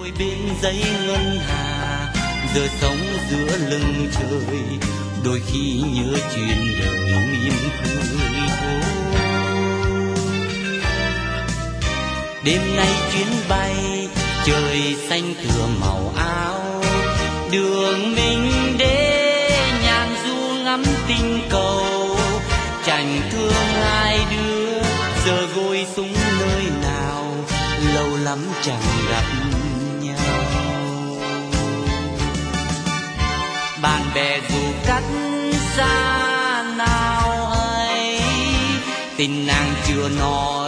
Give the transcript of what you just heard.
ngồi bên giấy ngân hà, giờ sống giữa lưng trời, đôi khi nhớ chuyện đời mỉm cười thôi. Đêm nay chuyến bay trời xanh tựa màu áo, đường mình đến nhàn du ngắm tinh cầu, chẳng thương hai đứa giờ gối súng nơi nào, lâu lắm chẳng gặp nhau. Bạn bè dù cách xa nào hay, tình nàng chưa nói